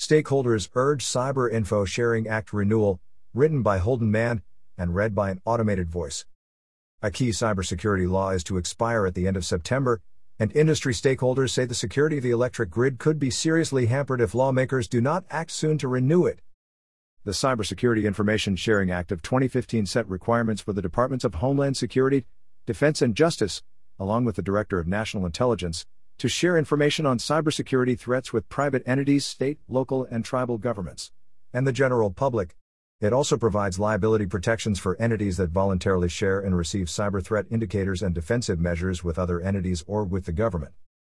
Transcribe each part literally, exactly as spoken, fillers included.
Stakeholders urge Cyber Info Sharing Act renewal, written by Holden Mann, and read by an automated voice. A key cybersecurity law is to expire at the end of September, and industry stakeholders say the security of the electric grid could be seriously hampered if lawmakers do not act soon to renew it. The Cybersecurity Information Sharing Act of twenty fifteen set requirements for the Departments of Homeland Security, Defense and Justice, along with the Director of National Intelligence, to share information on cybersecurity threats with private entities, state, local, and tribal governments, and the general public. It also provides liability protections for entities that voluntarily share and receive cyber threat indicators and defensive measures with other entities or with the government.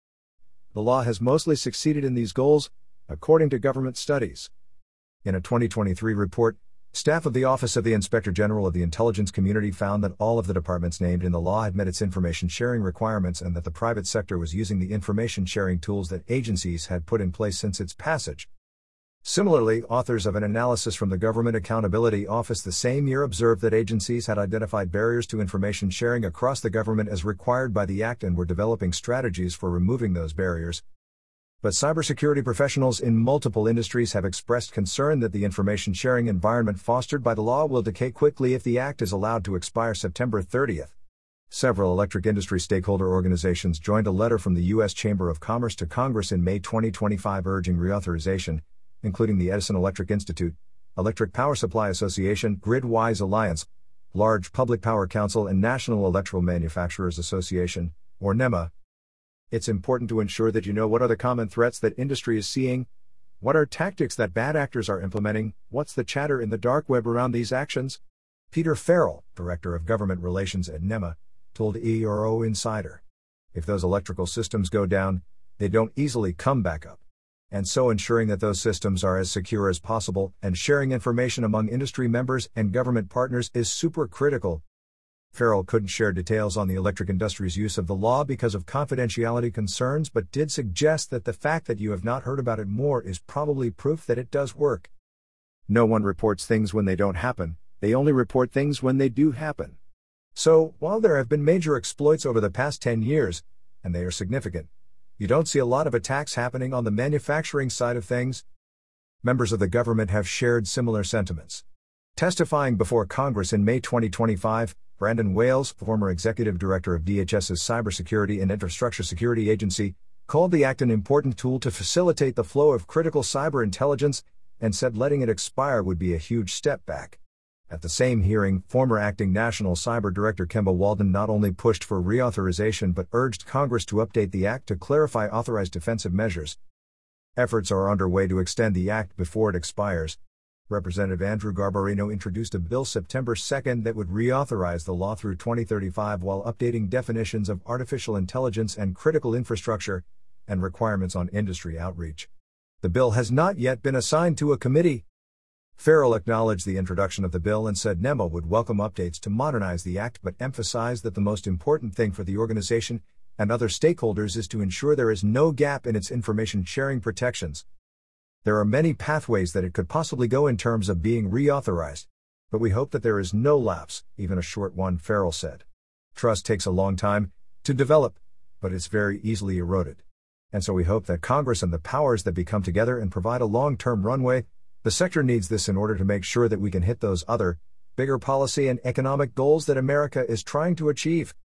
The law has mostly succeeded in these goals, according to government studies. In a twenty twenty-three report, staff of the Office of the Inspector General of the Intelligence Community found that all of the departments named in the law had met its information sharing requirements and that the private sector was using the information sharing tools that agencies had put in place since its passage. Similarly, authors of an analysis from the Government Accountability Office the same year observed that agencies had identified barriers to information sharing across the government as required by the Act and were developing strategies for removing those barriers. But cybersecurity professionals in multiple industries have expressed concern that the information sharing environment fostered by the law will decay quickly if the Act is allowed to expire September thirtieth. Several electric industry stakeholder organizations joined a letter from the U S Chamber of Commerce to Congress in May twenty twenty-five urging reauthorization, including the Edison Electric Institute, Electric Power Supply Association, GridWise Alliance, Large Public Power Council, and National Electrical Manufacturers Association, or NEMA. It's important to ensure that you know what are the common threats that industry is seeing, what are tactics that bad actors are implementing, what's the chatter in the dark web around these actions. Peter Farrell, Director of Government Relations at NEMA, told E R O Insider. If those electrical systems go down, they don't easily come back up. And so ensuring that those systems are as secure as possible and sharing information among industry members and government partners is super critical. Farrell couldn't share details on the electric industry's use of the law because of confidentiality concerns, but did suggest that the fact that you have not heard about it more is probably proof that it does work. No one reports things when they don't happen, they only report things when they do happen. So, while there have been major exploits over the past ten years, and they are significant, you don't see a lot of attacks happening on the manufacturing side of things. Members of the government have shared similar sentiments. Testifying before Congress in May twenty twenty-five, Brandon Wales, former executive director of D H S's Cybersecurity and Infrastructure Security Agency, called the Act an important tool to facilitate the flow of critical cyber intelligence, and said letting it expire would be a huge step back. At the same hearing, former acting National Cyber Director Kemba Walden not only pushed for reauthorization but urged Congress to update the Act to clarify authorized defensive measures. Efforts are underway to extend the Act before it expires. Representative Andrew Garbarino introduced a bill September second that would reauthorize the law through twenty thirty-five while updating definitions of artificial intelligence and critical infrastructure, and requirements on industry outreach. The bill has not yet been assigned to a committee. Farrell acknowledged the introduction of the bill and said NEMA would welcome updates to modernize the Act but emphasized that the most important thing for the organization and other stakeholders is to ensure there is no gap in its information sharing protections. There are many pathways that it could possibly go in terms of being reauthorized, but we hope that there is no lapse, even a short one, Farrell said. Trust takes a long time to develop, but it's very easily eroded. And so we hope that Congress and the powers that be come together and provide a long-term runway. The sector needs this in order to make sure that we can hit those other, bigger policy and economic goals that America is trying to achieve.